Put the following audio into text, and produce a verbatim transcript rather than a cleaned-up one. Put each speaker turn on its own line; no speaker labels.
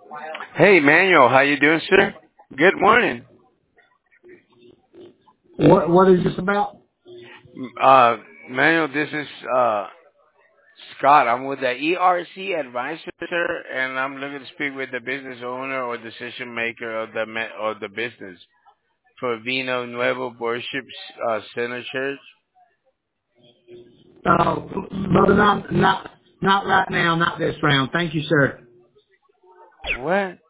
Hey, Manuel, how you doing, sir? Good morning.
What What is this about?
Uh, Manuel, this is uh Scott. I'm with the E R C advisor, sir, and I'm looking to speak with the business owner or decision maker of the ma- of the business for Vino Nuevo Worship uh, Center Church.
Uh, brother, not not not right now, not this round. Thank you, sir.
What?